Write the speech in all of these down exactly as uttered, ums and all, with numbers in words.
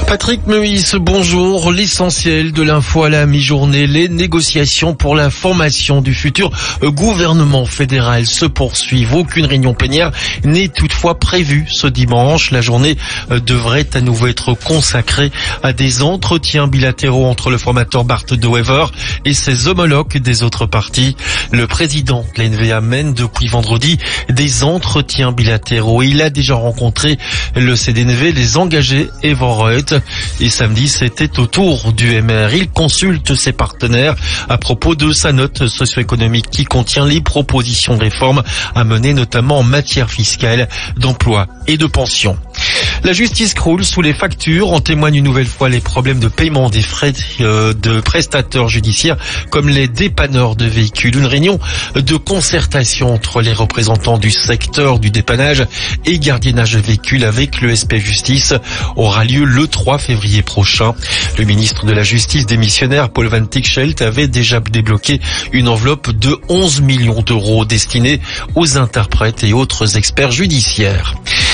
Patrick Meurice, bonjour. L'essentiel de l'info à la mi-journée, les négociations pour la formation du futur gouvernement fédéral se poursuivent. Aucune réunion plénière n'est toutefois prévue ce dimanche. La journée devrait à nouveau être consacrée à des entretiens bilatéraux entre le formateur Bart De Wever et ses homologues des autres partis. Le président de l'N V A mène depuis vendredi des entretiens bilatéraux. Il a déjà rencontré le C D N V, les engagés et Van Reut. Et samedi, c'était au tour du M R. Il consulte ses partenaires à propos de sa note socio-économique qui contient les propositions de réforme à mener, notamment en matière fiscale, d'emploi et de pension. La justice croule sous les factures. En témoignent une nouvelle fois les problèmes de paiement des frais de prestateurs judiciaires comme les dépanneurs de véhicules. Une réunion de concertation entre les représentants du secteur du dépannage et gardiennage de véhicules avec le S P Justice aura lieu le trois février prochain. Le ministre de la Justice démissionnaire Paul Van Tichelt avait déjà débloqué une enveloppe de onze millions d'euros destinée aux interprètes et autres experts judiciaires.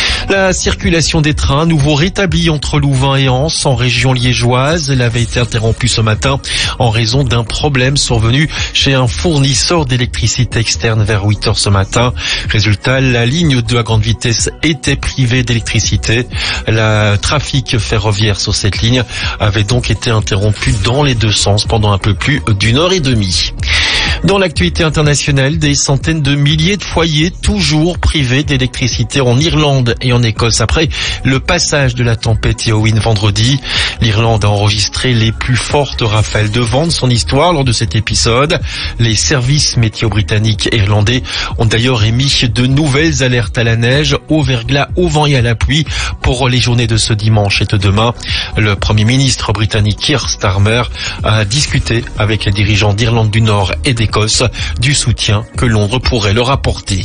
La circulation des trains, nouveau rétablie entre Louvain et Anse en région liégeoise. Elle avait été interrompue ce matin en raison d'un problème survenu chez un fournisseur d'électricité externe vers huit heures ce matin. Résultat, la ligne deux à grande vitesse était privée d'électricité. Le trafic ferroviaire sur cette ligne avait donc été interrompu dans les deux sens pendant un peu plus d'une heure et demie. Dans l'actualité internationale, des centaines de milliers de foyers toujours privés d'électricité en Irlande et en Écosse après le passage de la tempête Éowyn vendredi. L'Irlande a enregistré les plus fortes rafales de vent de son histoire lors de cet épisode. Les services météo britanniques et irlandais ont d'ailleurs émis de nouvelles alertes à la neige, au verglas, au vent et à la pluie pour les journées de ce dimanche et de demain. Le Premier ministre britannique Keir Starmer a discuté avec les dirigeants d'Irlande du Nord et d'Écosse du soutien que Londres pourrait leur apporter.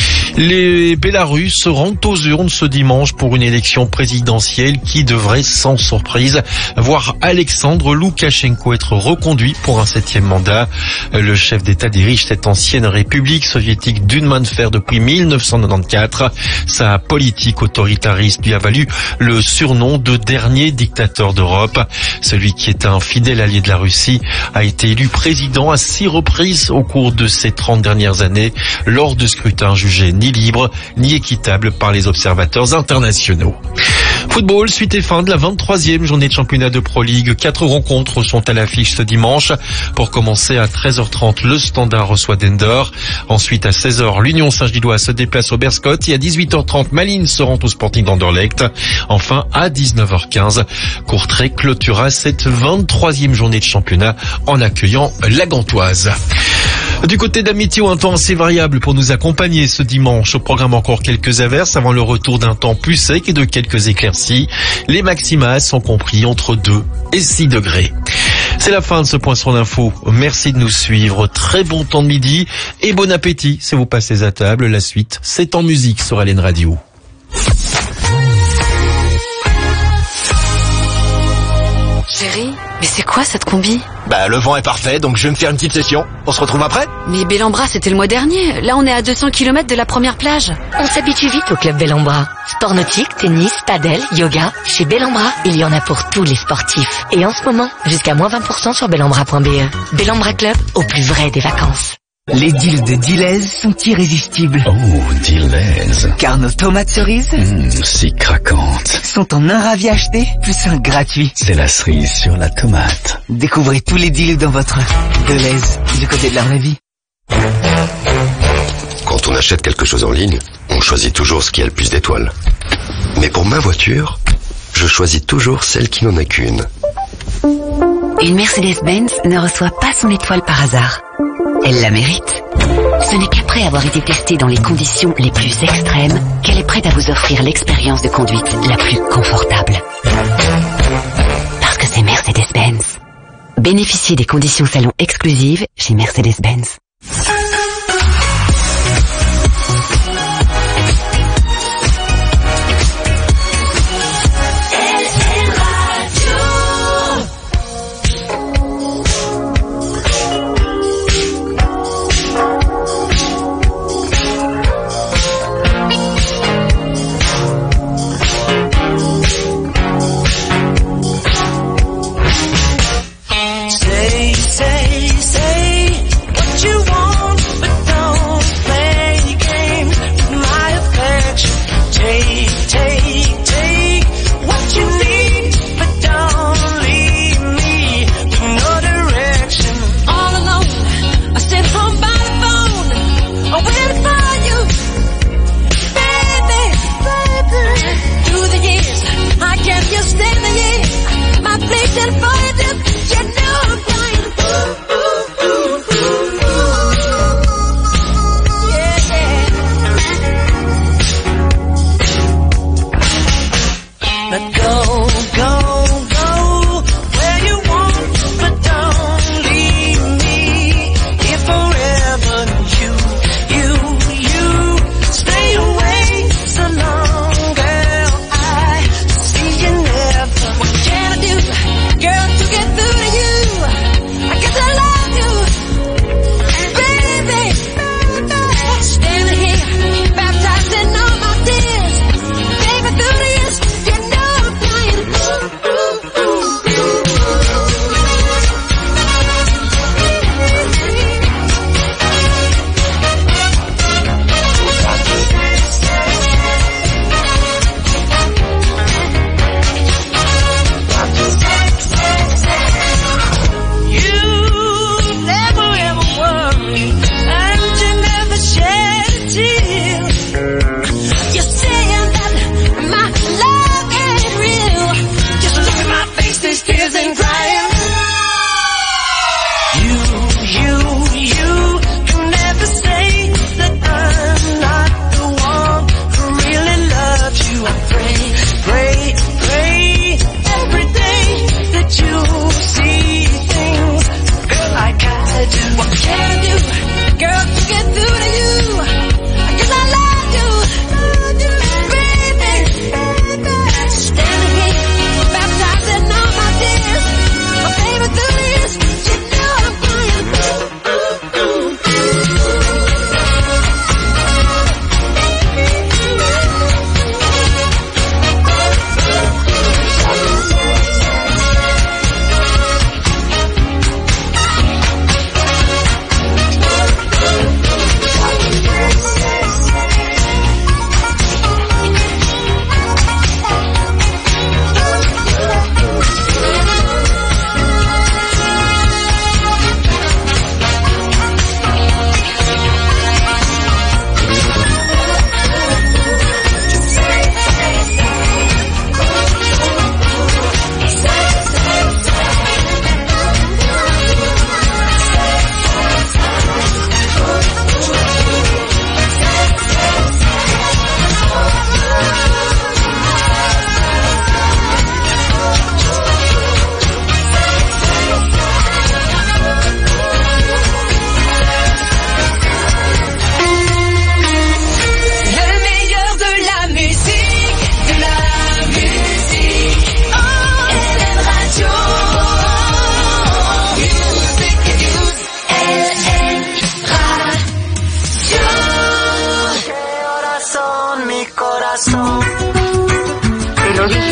Les Bélarusses se rendent aux urnes ce dimanche pour une élection présidentielle qui devrait, sans surprise, voir Alexandre Loukachenko être reconduit pour un septième mandat. Le chef d'État dirige cette ancienne république soviétique d'une main de fer depuis mille neuf cent quatre-vingt-quatorze. Sa politique autoritariste lui a valu le surnom de dernier dictateur d'Europe. Celui qui est un fidèle allié de la Russie a été élu président à six reprises au cours de ces trente dernières années lors de scrutins jugés ni libre ni équitable par les observateurs internationaux. Football, suite et fin de la vingt-troisième journée de championnat de Pro League. Quatre rencontres sont à l'affiche ce dimanche. Pour commencer, à treize heures trente, le Standard reçoit Dender. Ensuite, à seize heures, l'Union Saint-Gilloise se déplace au Berscott. Et à dix-huit heures trente, Malines se rend au Sporting d'Anderlecht. Enfin, à dix-neuf heures quinze, Courtrai clôturera cette vingt-troisième journée de championnat en accueillant la Gantoise. Du côté d'Amitié, un temps assez variable pour nous accompagner ce dimanche. Au programme, encore quelques averses avant le retour d'un temps plus sec et de quelques éclaircies. Les maximales sont compris entre deux et six degrés. C'est la fin de ce point sur l'info. Merci de nous suivre. Très bon temps de midi et bon appétit si vous passez à table. La suite, c'est en musique sur Allen Radio. Chérie, mais c'est quoi cette combi? Bah le vent est parfait, donc je vais me faire une petite session. On se retrouve après? Mais Bellambra, c'était le mois dernier. Là, on est à deux cents kilomètres de la première plage. On s'habitue vite au club Bellambra. Sport nautique, tennis, padel, yoga. Chez Bellambra, il y en a pour tous les sportifs. Et en ce moment, jusqu'à moins vingt pour cent sur bellambra point b e. Bellambra Club, au plus vrai des vacances. Les deals de Delhaize sont irrésistibles. Oh, Delhaize. Car nos tomates cerises mmh, si craquantes sont en un ravi acheté, plus un gratuit. C'est la cerise sur la tomate. Découvrez tous les deals dans votre Delhaize, du côté de la vraie vie. Quand on achète quelque chose en ligne, on choisit toujours ce qui a le plus d'étoiles. Mais pour ma voiture, je choisis toujours celle qui n'en a qu'une. Une Mercedes-Benz ne reçoit pas son étoile par hasard. Elle la mérite. Ce n'est qu'après avoir été testée dans les conditions les plus extrêmes qu'elle est prête à vous offrir l'expérience de conduite la plus confortable. Parce que c'est Mercedes-Benz. Bénéficiez des conditions salon exclusives chez Mercedes-Benz.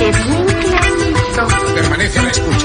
bien clarito. Permanece a la escucha.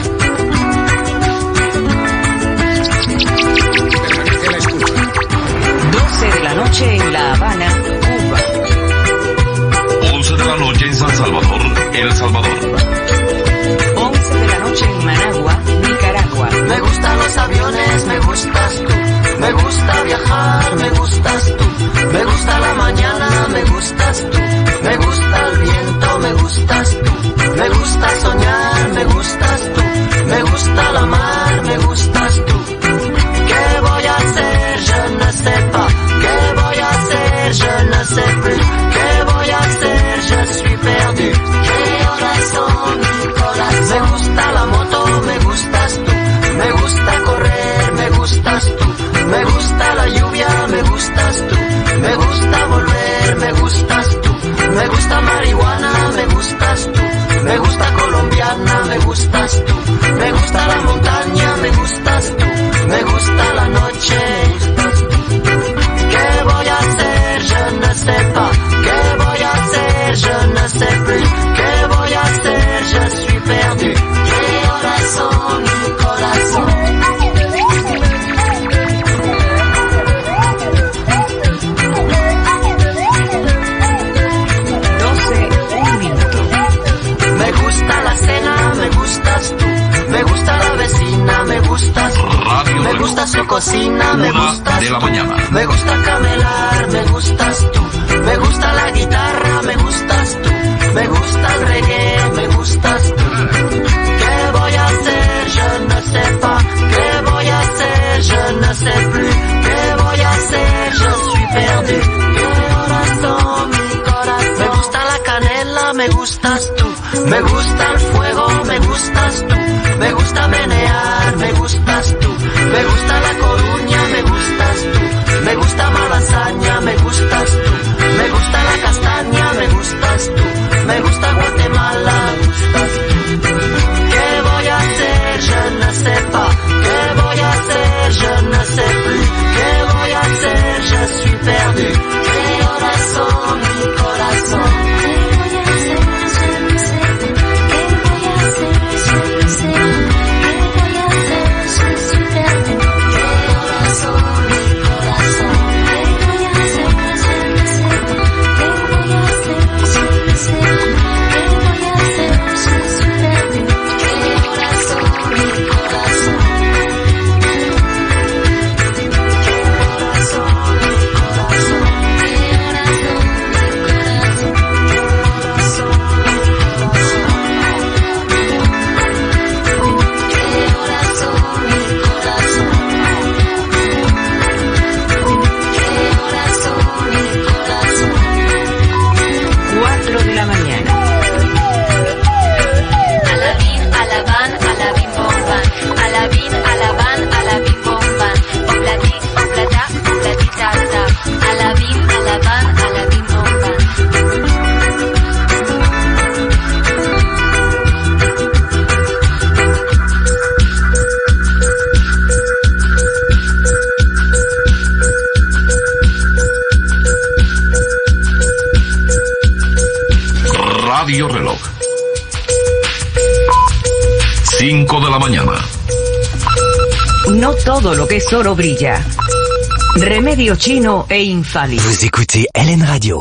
Permanece a la escucha. doce de la noche en La Habana, Cuba. once de la noche en San Salvador, El Salvador. once de la noche en Managua, Nicaragua. Me gustan los aviones, me gustas tú. Me gusta viajar, me gustas tú. Me gusta la mañana, me gustas tú. Me gusta el viento, me gustas tú. Me gusta soñar, me gustas tú. Me gusta la mar, me gustas tú. ¿Qué voy a hacer? Je ne sais pas. ¿Qué voy a hacer? Je ne sais plus. ¿Qué voy a hacer? Je suis perdu. ¿Qué horas son? Mi corazón. Me gusta la moto, me gustas tú. Me gusta correr, me gustas tú. Me gusta la lluvia, me gustas tú. Me gusta volver, me gustas tú. Me gusta marihuana, me gustas tú. Me gusta colombiana, me gustas tú. Me gusta la montaña, me gustas tú. Me gusta la noche, me gustas tú. ¿Qué voy a hacer? Je ne sais pas. ¿Qué voy a hacer? Je ne sais plus. ¿Qué voy a hacer? Je suis perdu. ¿Qué horas son? Mi corazón. Me gusta la cena, me gustas tú. Me gusta la vecina, me gustas tú. Radio me gusta su cocina, me gustas de la tú. mañana. Me gusta camelar, me gustas tú. Me gusta la guitarra, me gustas tú. Me gusta el reggae, me gustas tú. ¿Qué voy a hacer? Je ne sais pas. ¿Qué voy a hacer? Je ne sais plus. ¿Qué voy a hacer? Je suis perdu. ¿Qué horas son? Mi corazón. Me gusta la canela, me gustas tú. Me gusta el fuego, me gustas tú. Me gusta menear, me gustas tú. Me gusta la Coruña, me gustas tú. Me gusta Malasaña, me gustas tú. Me gusta la castaña, me gustas tú. Me gusta Guatemala, me gustas tú. ¿Qué voy a hacer? Je ne sais pas. ¿Qué voy a hacer? Je ne sais plus. ¿Qué voy a hacer? Je suis perdu. ¿Qué horas son? Mi corazón. Radio Reloj. cinco de la mañana. No todo lo que es oro brilla. Remedio chino e infalible. Vous écoutez L N Radio.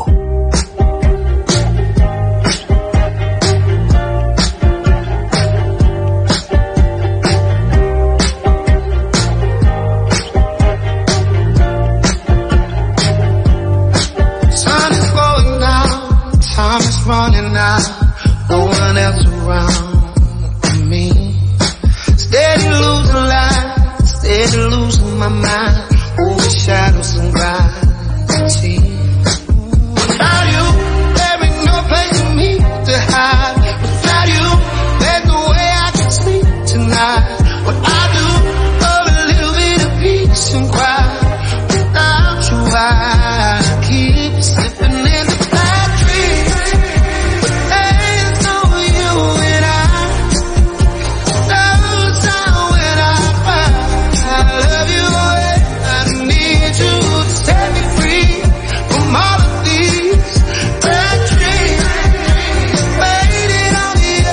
Running out, no one else around me. Steady losing life, steady losing my mind. Overshadows and gravity. Without you, there ain't no place for me to hide. Without you, there's no way I can sleep tonight. What I do, love a little bit of peace and quiet. Without you, I keep slipping in the bad dreams. All of these bad dreams, faded on the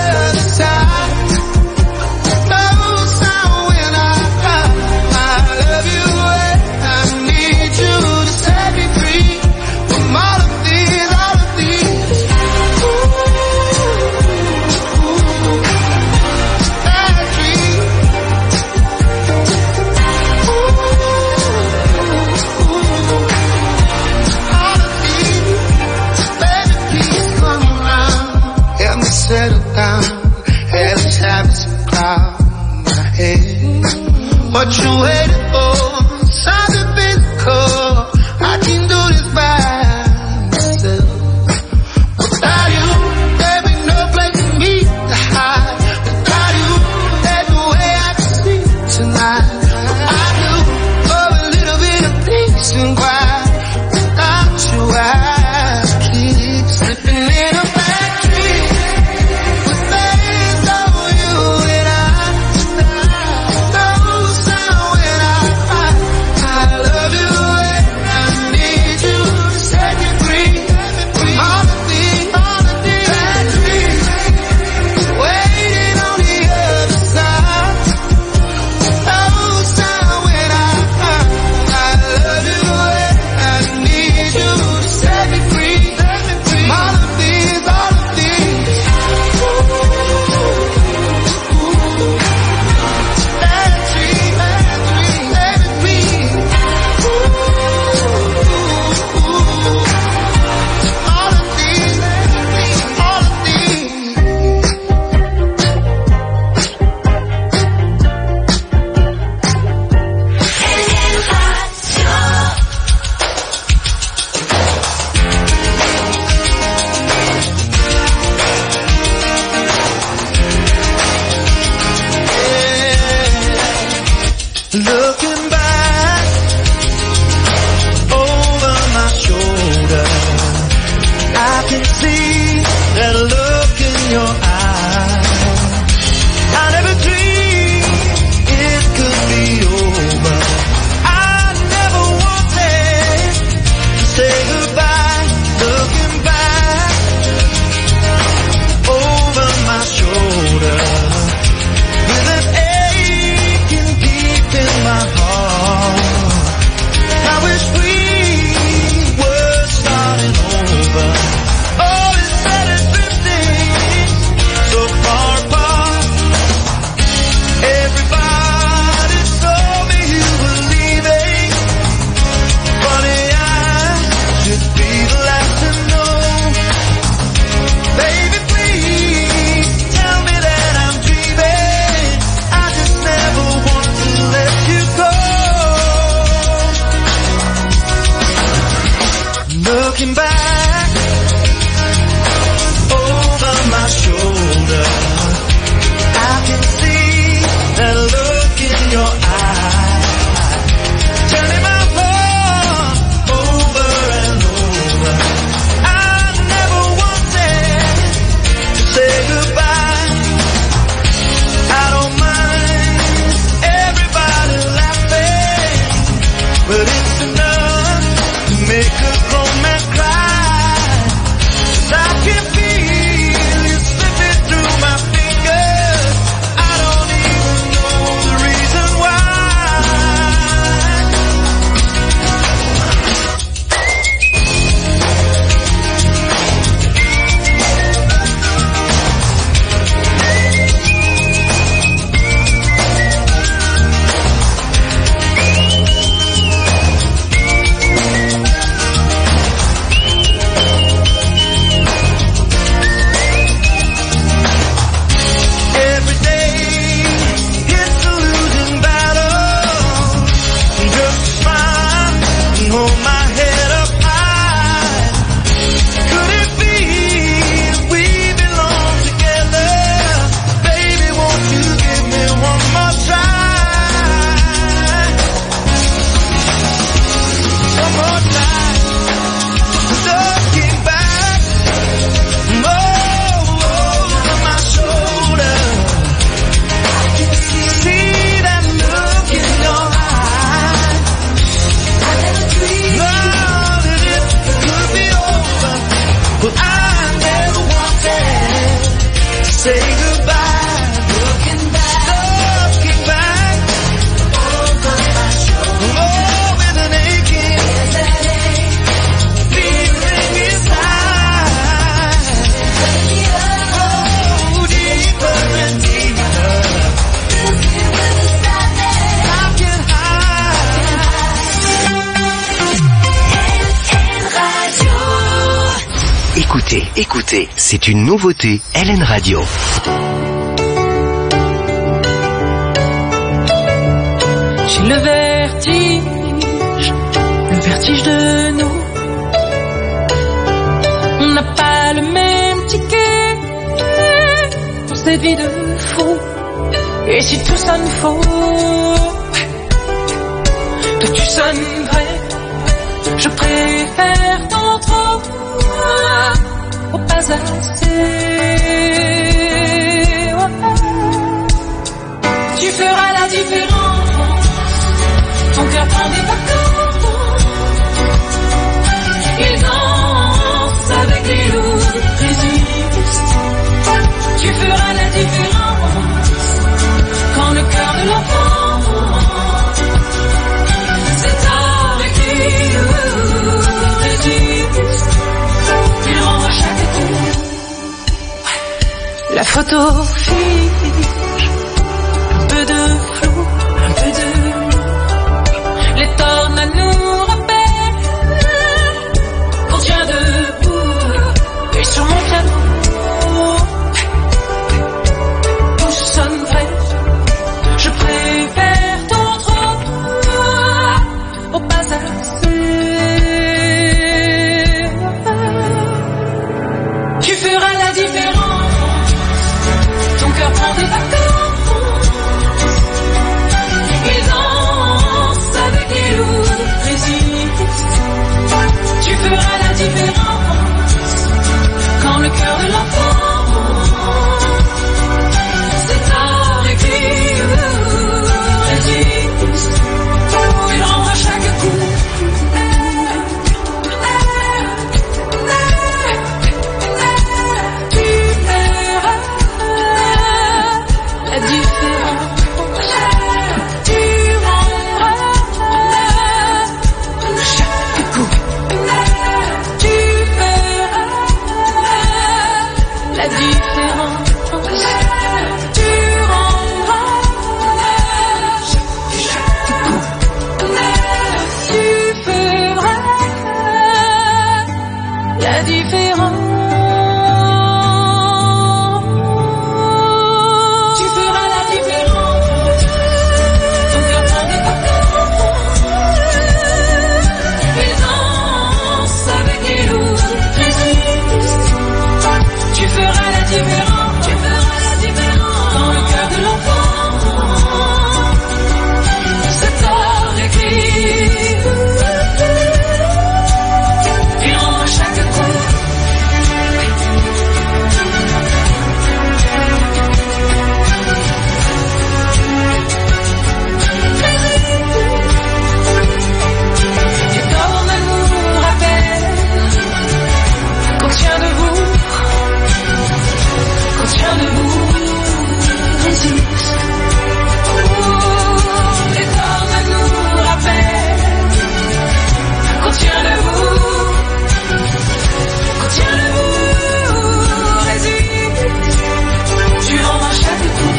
Écoutez, écoutez, c'est une nouveauté L N Radio. J'ai le vertige, le vertige de nous. On n'a pas le même ticket pour cette vie de fou. Et si tout sonne faux, toi tu sonnes vrai. Je préfère tant trop au pas assez. Tu feras la différence. Ton cœur prend des vacances. Il danse avec les loups, résiste. Tu feras la différence. Quand le cœur de l'enfant s'est arrêté, résiste. Il rend à chaque coup. La photo fiche, un peu de flou, un peu de les tornades nous rappellent qu'on tient debout. Et sur mon piano, tout sonne vrai. Je préfère ton trop au pas assez. Tu feras la différence. Ton cœur prend des vacances. Tu feras la différence quand le cœur de l'enfant s'est arrêté, résiste, il rend à chaque coup. Tu feras la différence. La différence, tu rendras chaque coup. Tu feras la différence. Tu feras la différence. Ton cœur prend des vacances. Il danse avec les loups, résiste. Tu feras la différence, tu feras la différence dans le cœur de l'enfant. C'est arrêté, il rend à chaque coup. Les tornades nous rappellent qu'on tient debout. Tiens debout, résiste. Oh, les tornades nous rappellent qu'on tient debout, qu'on tient debout, résiste. Tu rends à chaque coup.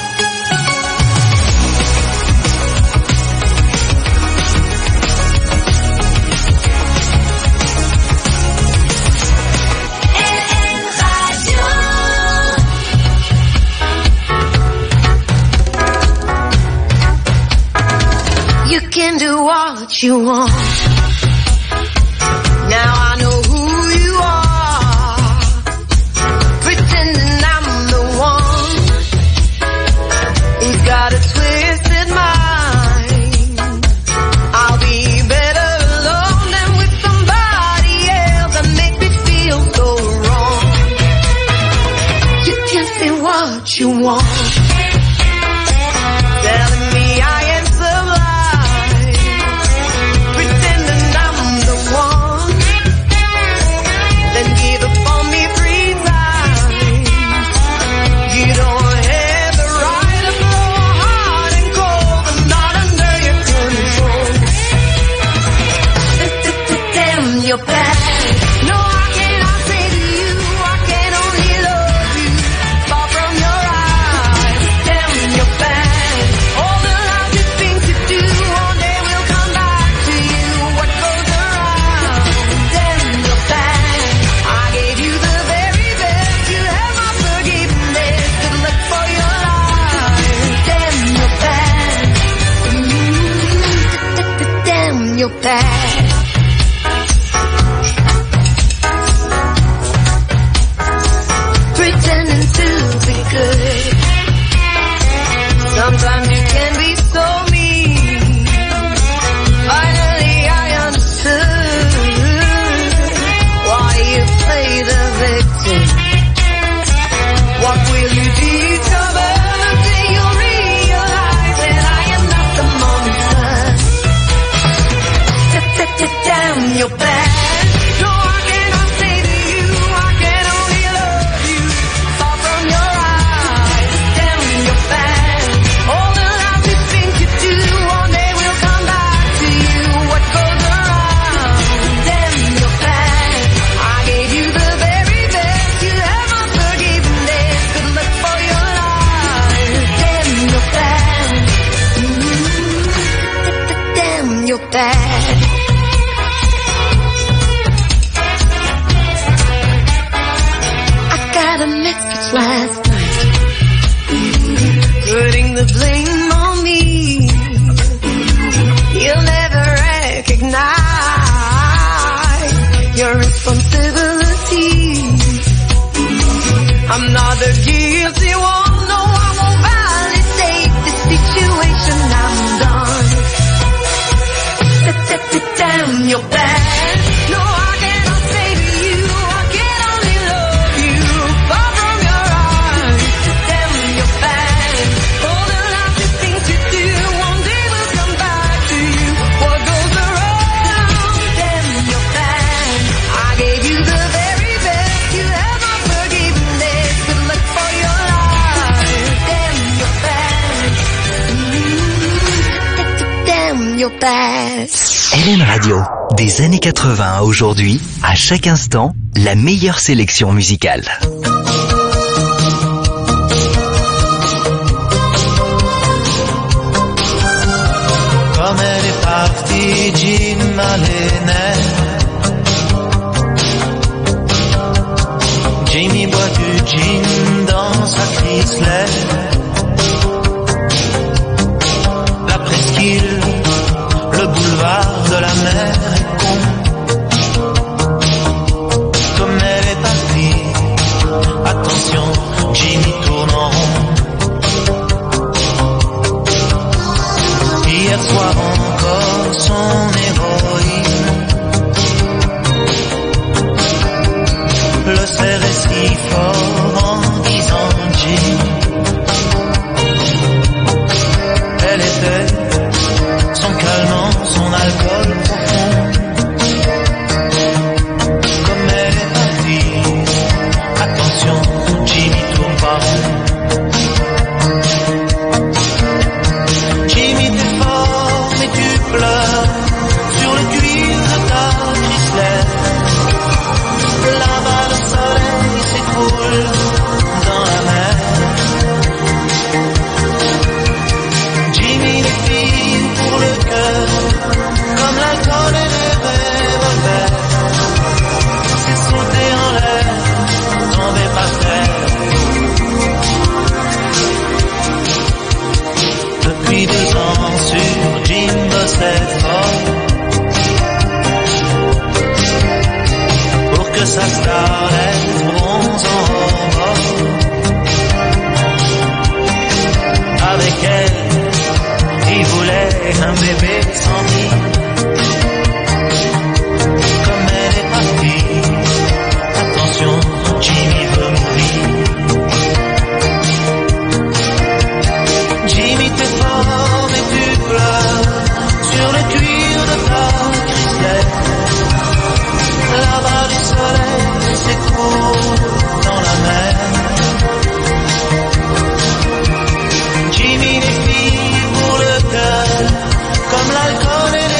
You can do what you want. Now I know who you are. Pretending I'm the one. You've got a twisted mind. I'll be better alone than with somebody else that make me feel so wrong. You can say what you want. Telling me I am sublime. Pretending I'm the one. damn, you're bad. Pretending to be good. Sometimes you can be so mean. Finally I understood why you play the victim. What will you discover the day you realize that I am not the monster? Damn, you're bad. No, I cannot say to you, I can only love you. Far from your eyes, damn, you're bad. All the lousy things you do, one day will come back to you. What goes around, damn, you're bad. I gave you the very best, you have my forgiveness. Good luck for your life, damn, you're bad. Mm-hmm. Damn, you're bad. A message last night, putting the blame on me. You'll never recognize your responsibility. I'm not the guilty one, no, I won't validate the situation. I'm done. Damn, you're bad. No, I cannot say to you, I can only love you. Far from your eyes, damn, you're bad. All the lousy things you do, one day will come back to you. What goes around, damn, you're bad. I gave you the very best, you have my forgiveness. Good luck for your life, damn, you're bad. Mm-hmm. Damn, you're bad. Hélène Radio, des années quatre-vingts à aujourd'hui, à chaque instant, la meilleure sélection musicale. Comme elle est partie, Jim Malene. Jimmy boit du gin dans sa Chrysler. La presqu'île, le boulevard de la mer est con. Comme elle est partie, attention, Jimmy tourne en rond. Hier soir encore, son héroïne le serrait si fort en disant Jim. Elle était son calmant, son alcool profond. Comme elle est partie, attention, Jimmy tourne pas rond. Jimmy t'es fort, mais tu pleures sur le cuir de ta Chrysler. Là-bas le soleil s'écroule dans la mer. Jimmy les filles pour le cœur, comme l'alcool et les revolvers. C'est sauter en l'air, tomber par terre. Depuis deux ans sur Jim bossait fort pour que sa starlette bronze en remords. Avec elle, il voulait un bébé sans vie. Comme elle est partie, attention, Jimmy veut mourir. Jimmy t'es fort mais tu pleures sur le cuir de ta Chrysler. Là-bas le soleil s'écroule dans la mer. Jimmy les filles pour le cœur, comme l'alcool et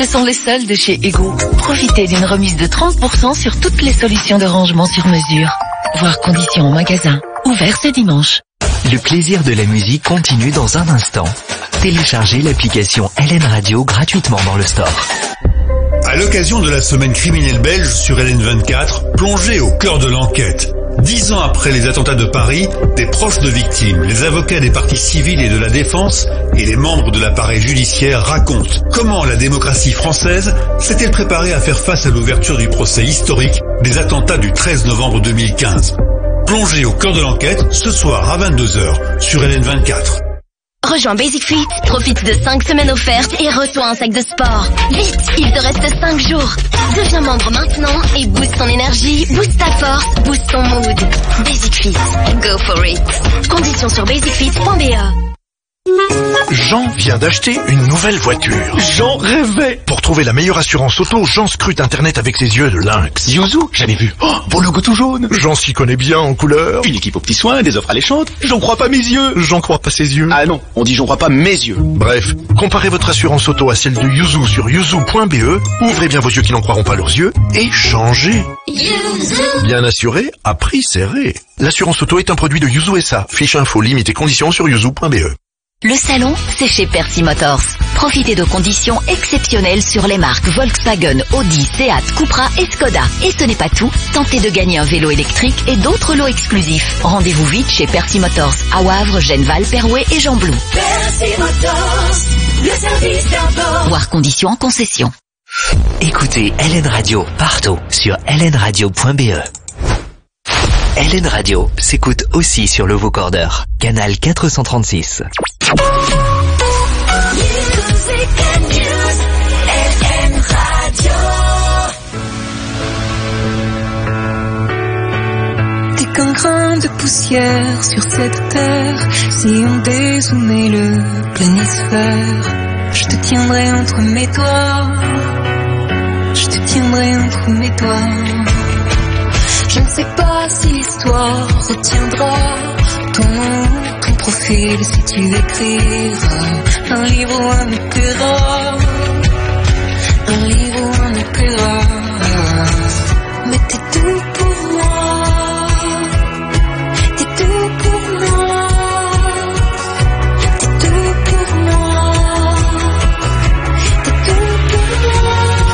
sont les soldes chez Ego. Profitez d'une remise de trente pour cent sur toutes les solutions de rangement sur mesure. Voir conditions au magasin. Ouvert ce dimanche. Le plaisir de la musique continue dans un instant. Téléchargez l'application L N Radio gratuitement dans le store. À l'occasion de la semaine criminelle belge sur L N vingt-quatre, plongez au cœur de l'enquête. Dix ans après les attentats de Paris, des proches de victimes, les avocats des parties civiles et de la défense et les membres de l'appareil judiciaire racontent comment la démocratie française s'est-elle préparée à faire face à l'ouverture du procès historique des attentats du treize novembre deux mille quinze. Plongez au cœur de l'enquête ce soir à vingt-deux heures sur L N vingt-quatre. Rejoins Basic Fit, profite de cinq semaines offertes et reçois un sac de sport. Vite, il te reste cinq jours. Deviens membre maintenant et booste ton énergie, booste ta force, booste ton mood. Basic Fit, go for it. Conditions sur basic fit point b e. Jean vient d'acheter une nouvelle voiture. Jean rêvait. Pour trouver la meilleure assurance auto, Jean scrute Internet avec ses yeux de lynx. Yuzu, j'avais vu. Oh, beau logo tout jaune. Jean s'y connaît bien en couleur. Une équipe aux petits soins, des offres alléchantes. J'en crois pas mes yeux. J'en crois pas ses yeux. Ah non, on dit j'en crois pas mes yeux. Bref, comparez votre assurance auto à celle de Yuzu sur yuzu point b e. Ouvrez bien vos yeux qui n'en croiront pas leurs yeux et changez. Yuzu. Bien assuré, à prix serré. L'assurance auto est un produit de Yuzu S A. Fiche info, limite et conditions sur yuzu point b e. Le salon, c'est chez Percy Motors. Profitez de conditions exceptionnelles sur les marques Volkswagen, Audi, Seat, Cupra et Skoda. Et ce n'est pas tout, tentez de gagner un vélo électrique et d'autres lots exclusifs. Rendez-vous vite chez Percy Motors, à Wavre, Genneval, Perouet et Jean-Blou. Percy Motors, le service d'abord. Voir conditions en concession. Écoutez L N Radio partout sur L N radio point b e. L N Radio s'écoute aussi sur le vocoder, canal quatre cent trente-six. T'es qu'un grain de poussière sur cette terre. Si on dézoomait le planisphère, je te tiendrai entre mes doigts. Je te tiendrai entre mes doigts. Je ne sais pas si l'histoire retiendra ton nom, ton profil, si tu écriras un livre ou un opéra, un livre ou un opéra. Mais t'es tout pour moi, t'es tout pour moi, t'es tout pour moi, t'es tout pour moi.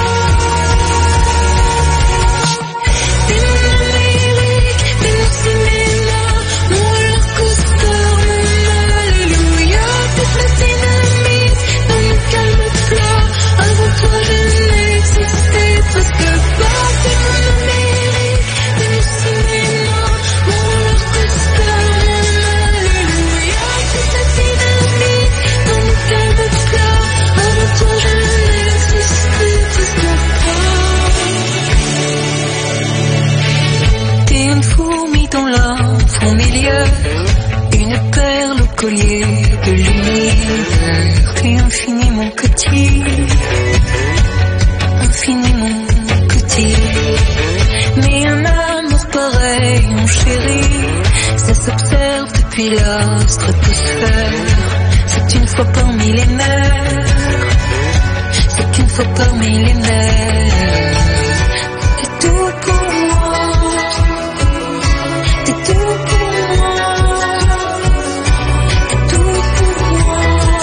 T'es mon Amérique, t'es mon cinéma, mon roller coaster, mon alléluia. T'es ma dynamite dans mon calme plat. Avant toi je n'existais presque pas. T'es mon Amérique, t'es mon cinéma, mon roller coaster, mon alléluia. T'es ma dynamite dans mon calme plat. Avant toi je n'existais presque pas. T'es une fourmi dans la fourmilière, une perle au collier de l'univers. T'es infiniment petit, infiniment petit. Mais un amour pareil, mon chéri, ça s'observe depuis la stratosphère. C'est une fois par millénaire, c'est une fois par millénaire. T'es tout pour moi, t'es tout pour moi, t'es tout pour moi,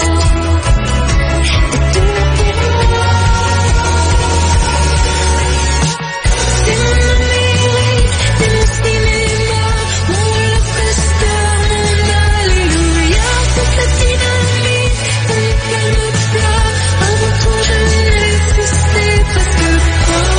t'es tout pour moi. T'es mon Amérique, t'es mon cinéma, mon roller coaster, mon alléluia. T'es la dynamite dans mon calme plat. Avant toi je n'existais presque pas.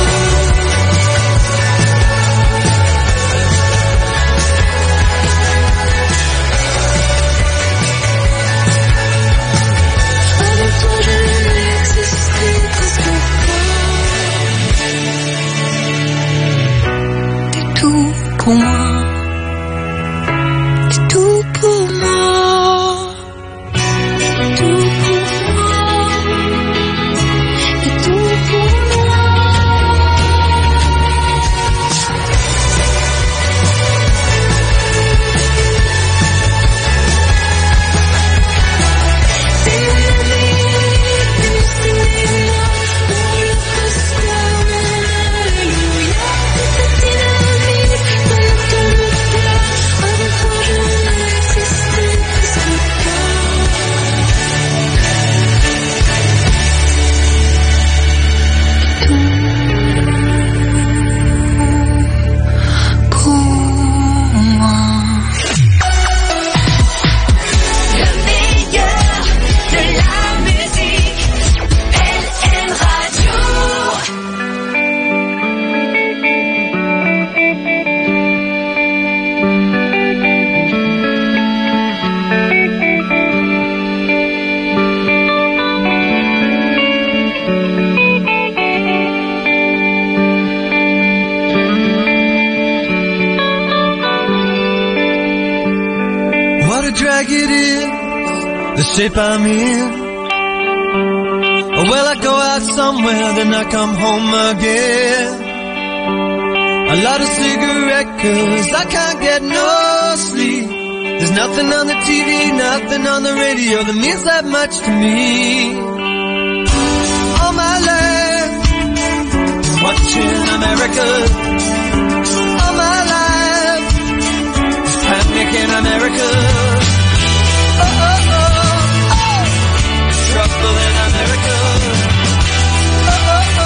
drag it in, the shape I'm in. Well, I go out somewhere, then I come home again. A lot of cigarette, cause I can't get no sleep. There's nothing on the T V, nothing on the radio that means that much to me. All my life, watching America. All my life, panic in America. Oh, oh, oh, oh, trouble in America. Oh, oh,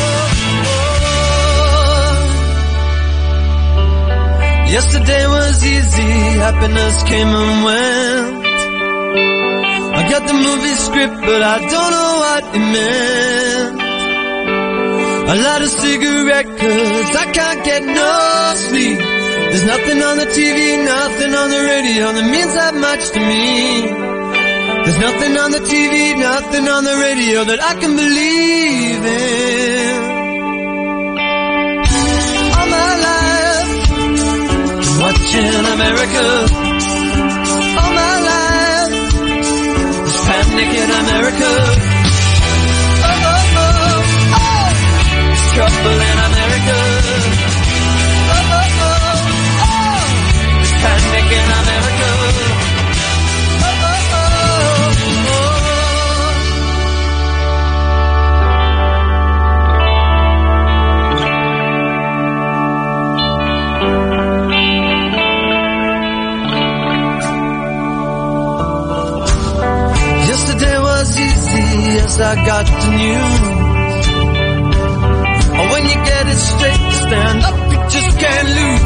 oh, oh. Yesterday was easy, happiness came and went. I got the movie script, but I don't know what it meant. A lot of cigarette, cause I can't get no sleep. There's nothing on the T V, nothing on the radio that means that much to me. There's nothing on the T V, nothing on the radio that I can believe in. All my life, watching America. All my life, there's panic in America. Oh, oh, oh, oh, there's trouble in America. Oh, oh, oh, oh, there's panic in America. Oh, oh, oh, yes, I got the news. Oh, when you get it straight, stand up, you just can't lose.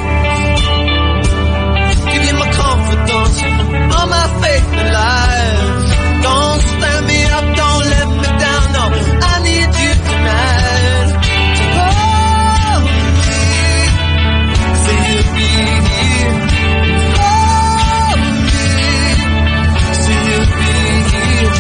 Give you my confidence, all my faith in life. Don't stand me up, don't let me down, no, I need you tonight. Hold me, say you'll be here. Hold me, say you'll be here.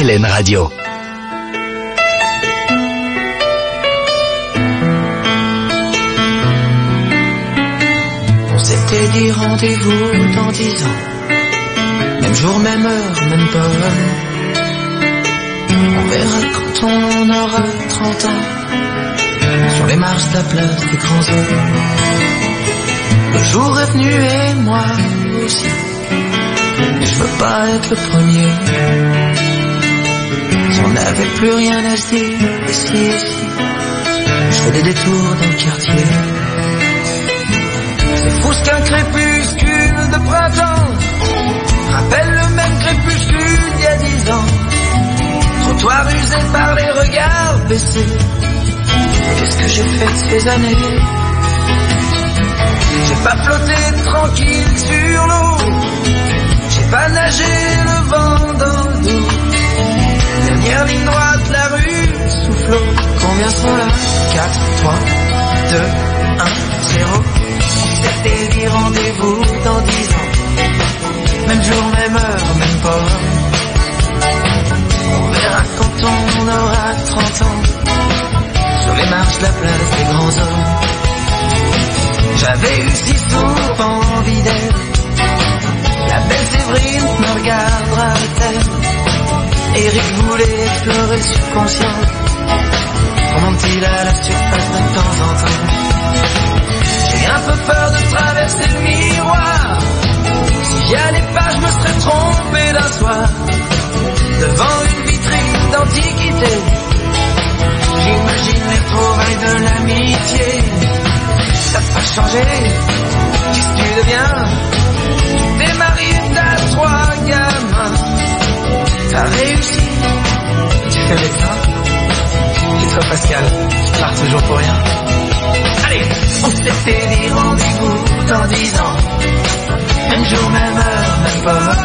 Hélène Radio. On s'était dit rendez-vous dans dix ans. Même jour, même heure, même pomme. On verra quand on aura trente ans. Sur les marches de la place des grands hommes. Le jour est venu et moi aussi. Mais je veux pas être le premier. Si on n'avait plus rien à se dire, ici, ici, je fais des détours dans le quartier. C'est fou ce qu'un crépuscule de printemps rappelle le même crépuscule d'il y a dix ans. Trottoir usé par les regards baissés. Qu'est-ce que j'ai fait de ces années? J'ai pas flotté tranquille sur l'eau. J'ai pas nagé le vent dans le dos. Dernière ligne droite, la rue sous flot. Combien sont là? quatre, trois, deux, un, zéro. On s'était dit rendez-vous dans dix ans. Même jour, même heure, même port. On verra quand on aura trente ans. Sur les marches de la place des grands hommes. J'avais eu si souvent envie d'elle. La belle Séverine me regardera-t-elle? Eric voulait explorer le subconscient. Remonte-t-il à la surface de temps en temps? J'ai un peu peur de traverser le miroir. Si j'y allais pas, je me serais trompé d'un soir. Devant une vitrine d'antiquité, j'imagine les trouvailles de l'amitié. Ça t'a changé, qu'est-ce que tu deviens? T'es marié, t'as trois gamins. T'as réussi, tu fais médecin. Et toi Pascal, tu pars toujours pour rien. Allez, on s'était dit rendez-vous dans dix ans. Même jour, même heure, même pas.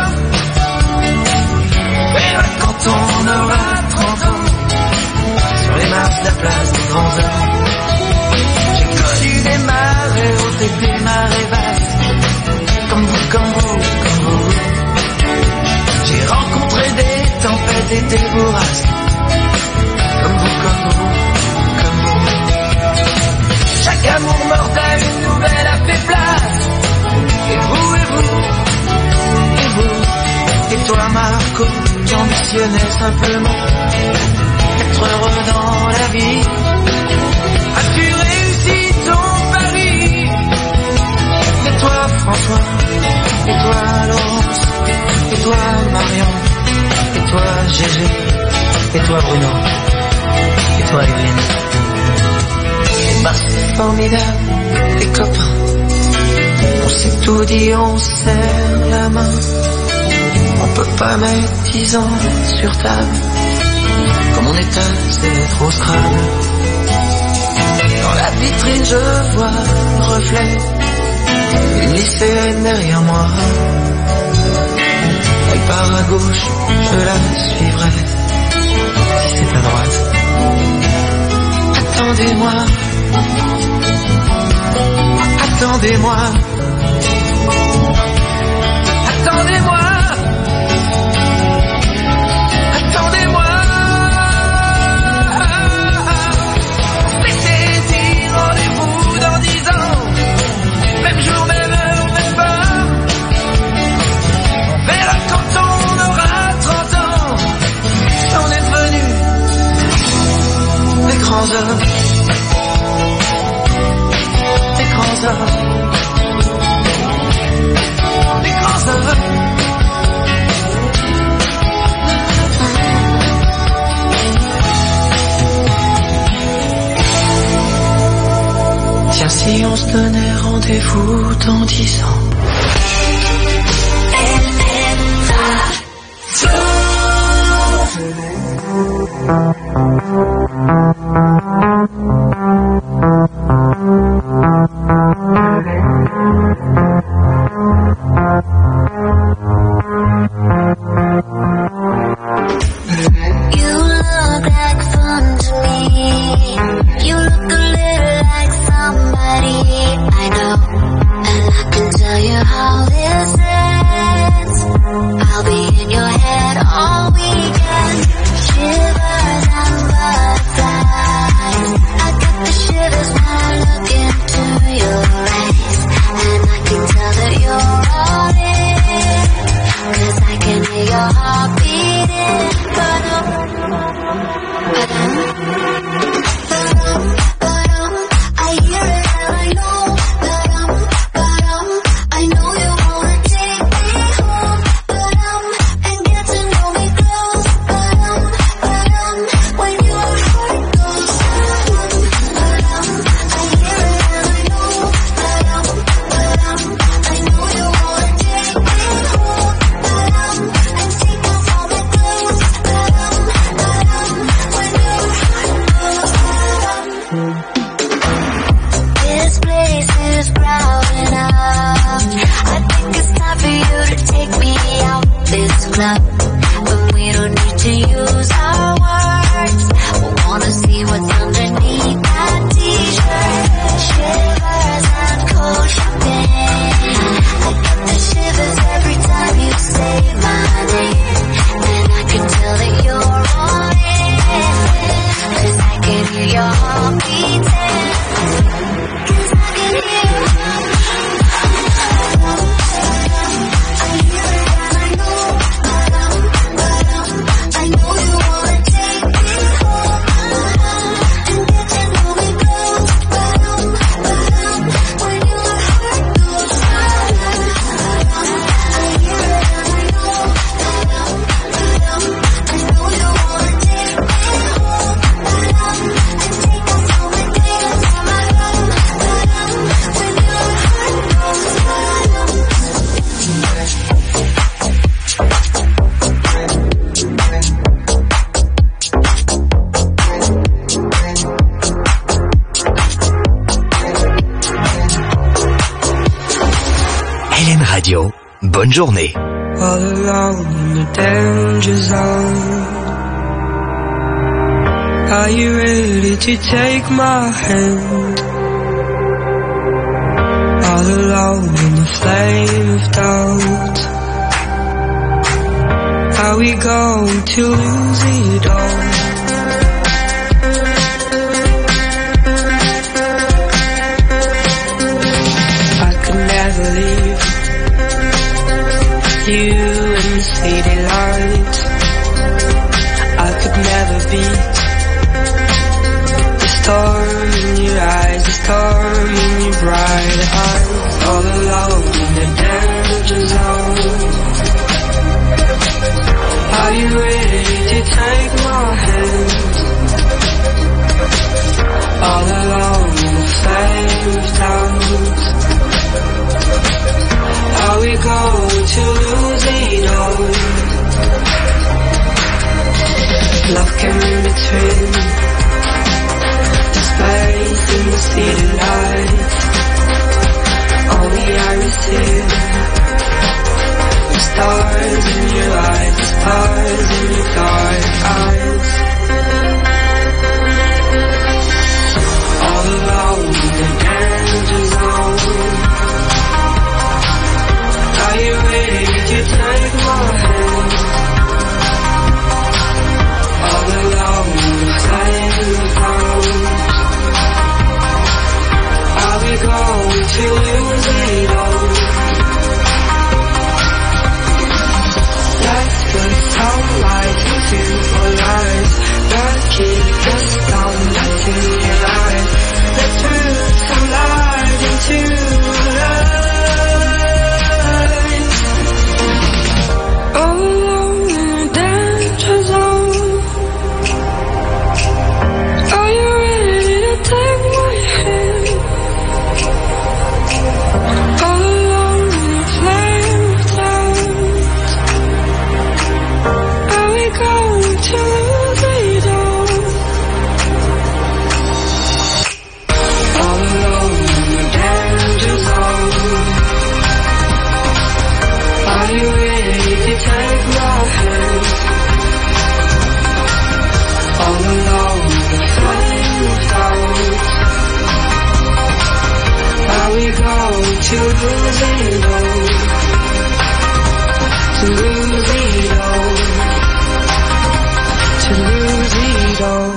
On verra quand on aura trente ans. Sur les marches de la place des grands hommes. J'ai connu des marées hautes et des marées basses. Comme vous, comme vous, comme vous. J'ai rencontré des tempêtes et des bourrasques. Comme vous, comme vous, comme vous. Chaque amour mortel, une nouvelle a fait place. Et vous, et vous, et vous. Et toi Marco, qui ambitionnais simplement être heureux dans la vie. As-tu réussi ton pari? Et toi François, et toi Laurence, et toi Marion, et toi Gégé, et toi Bruno, et toi Evelyne. Et bah c'est formidable, les copains. On s'est tout dit, on serre la main. On peut pas mettre dix ans sur table. Comme on est c'est trop scrable. Dans la vitrine je vois le reflet. Une lycéenne derrière moi. Elle part à gauche, je la suivrai. Si c'est à droite, attendez-moi. Attendez-moi. Attendez-moi. Attendez-moi. Laissez dire rendez-vous dans dix ans. Même jour, même heure, même pas. On verra quand on aura trente ans. On est devenus des grands hommes. Des grands hommes. Des grands hommes. Tiens, si on se donnait rendez-vous dans dix ans. I'll be in your head all weekend. up, but we don't need to use our words. We wanna see what's underneath that t-shirt. Shivers and cold champagne. I get the shivers every time you say my name, and I can tell that you're on it, 'cause I can hear your heart beating. 'Cause I can hear your heart. I know you wanna take me home, and get to know me close. When your heart goes silent, I hear it and I know. I know you wanna take me home, and take us home and take us home. When your heart goes silent. Hélène Radio, bonne journée. All alone in the danger zone. Are you ready to take my hand? All alone in the flame of doubt. Are we going to lose it all? I could never leave you in the city lights. I could never beat the storm in your eyes, the storm in your bright eyes. All alone in the danger zone. Are you ready to take my hand? All alone in the flame of doubt. Are we going to lose it all? Love came in between the space and the city lights. Only I receive the stars in your eyes, the stars in your dark eyes. All alone in the danger zone. Are you ready to take my hand? All alone in the flame of doubt. Are we going to lose it all? Let's put some light into our lives. Let's keep us down, let's in your eyes. Let's put some light into love. All alone in a danger zone. Are you ready to take my hand? All alone in a flame of doubt. Are we going to lose it all? All alone in a danger zone. Are you ready to take my hand? All alone in the flame of doubt. Are we going to lose it all? To lose it all. To lose it all.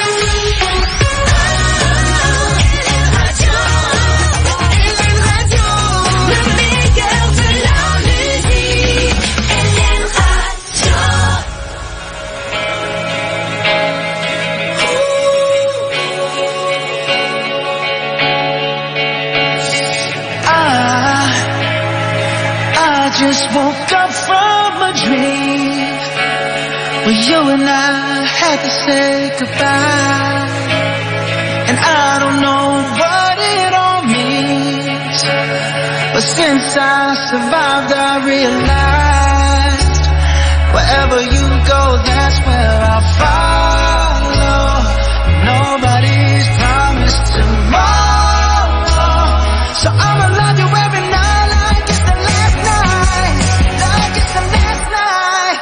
Just woke up from a dream where you and I had to say goodbye, and I don't know what it all means, but since I survived I realized wherever you go, that's where I'll follow. Nobody's promised tomorrow, so I'ma love you every night like it's the last night, like it's the last night.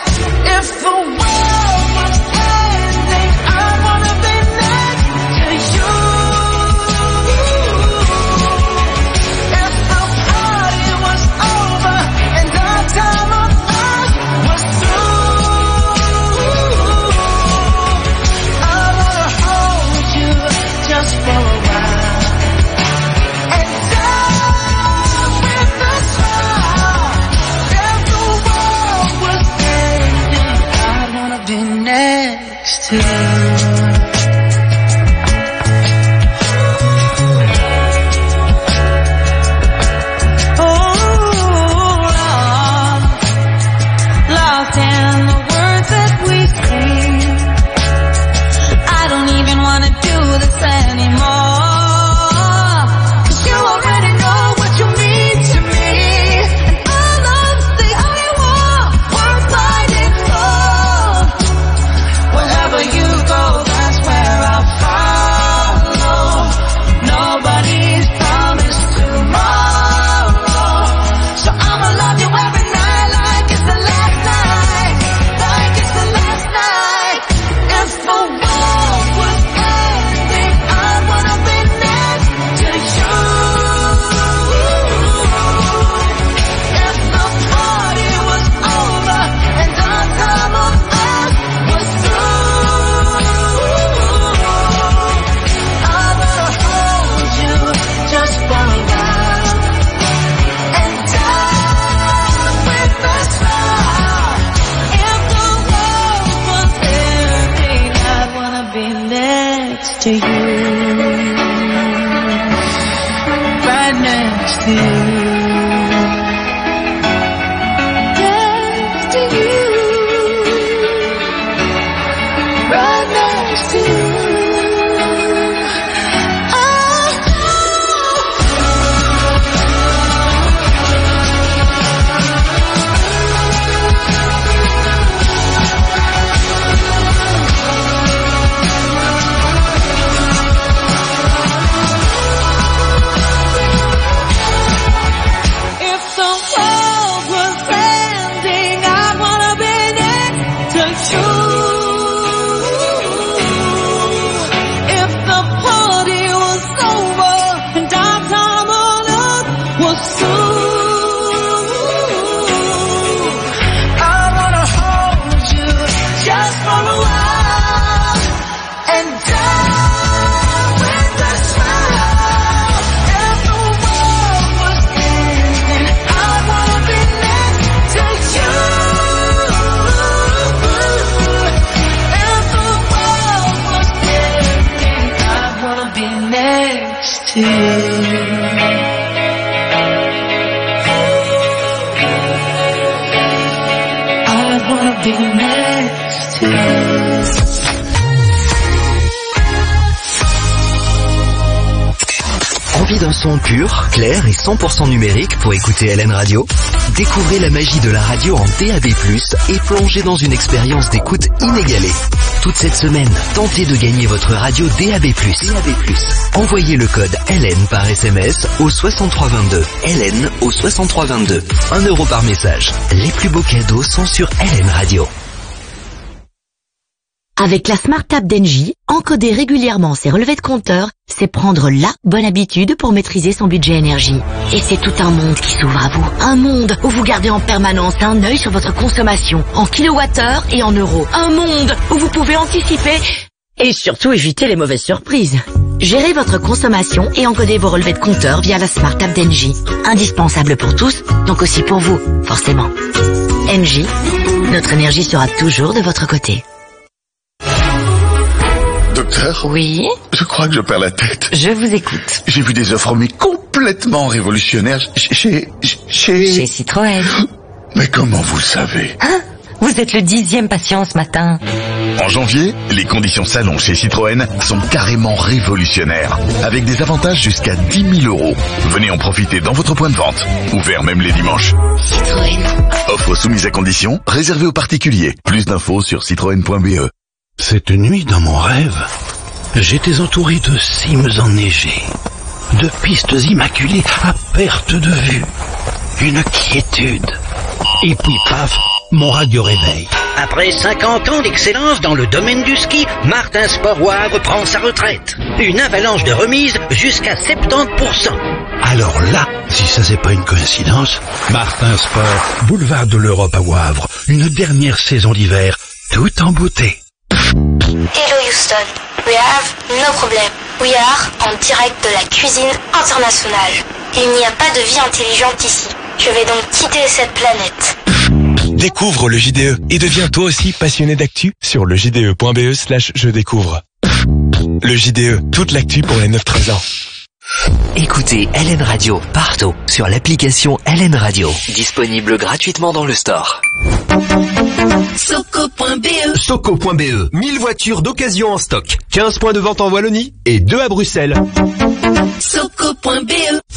right next to you. Next to you, right next to you. Envie d'un son pur, clair et cent pour cent numérique pour écouter L N Radio? Découvrez la magie de la radio en D A B plus, et plongez dans une expérience d'écoute inégalée. Toute cette semaine, tentez de gagner votre radio D A B plus. D A B plus. Envoyez le code L N par S M S au soixante-trois vingt-deux. L N au soixante-trois vingt-deux. un euro par message. Les plus beaux cadeaux sont sur L N Radio. Avec la Smart App d'Engie, encoder régulièrement ses relevés de compteur, c'est prendre la bonne habitude pour maîtriser son budget énergie. Et c'est tout un monde qui s'ouvre à vous. Un monde où vous gardez en permanence un œil sur votre consommation, en kilowattheure et en euros. Un monde où vous pouvez anticiper et surtout éviter les mauvaises surprises. Gérez votre consommation et encodez vos relevés de compteur via la Smart App d'Engie. Indispensable pour tous, donc aussi pour vous, forcément. Engie, notre énergie sera toujours de votre côté. Docteur? Oui? Je crois que je perds la tête. Je vous écoute. J'ai vu des offres mais complètement révolutionnaires chez... Chez... Chez Citroën. Mais comment vous le savez? Hein? Vous êtes le dixième patient ce matin. En janvier, les conditions salon chez Citroën sont carrément révolutionnaires, avec des avantages jusqu'à dix mille euros. Venez en profiter dans votre point de vente, ouvert même les dimanches. Citroën. Offre soumise à conditions, réservée aux particuliers. Plus d'infos sur citroën point b e. Cette nuit, dans mon rêve, j'étais entouré de cimes enneigées, de pistes immaculées à perte de vue, une quiétude. Et puis paf, mon radio réveil. Après cinquante ans d'excellence dans le domaine du ski, Martin Sport Wavre prend sa retraite. Une avalanche de remises jusqu'à soixante-dix pour cent. Alors là, si ça c'est pas une coïncidence, Martin Sport, boulevard de l'Europe à Wavre, une dernière saison d'hiver, tout en beauté. Hello Houston, we have no problem. We are en direct de la cuisine internationale. Il n'y a pas de vie intelligente ici. Je vais donc quitter cette planète. Découvre le J D E et deviens toi aussi passionné d'actu sur le j d e point b e slash je découvre. Le J D E, toute l'actu pour les neuf treize ans. Écoutez L N Radio partout sur l'application L N Radio, disponible gratuitement dans le store. Soco point b e. Soco point b e. mille voitures d'occasion en stock. quinze points de vente en Wallonie et deux à Bruxelles. Soco point b e.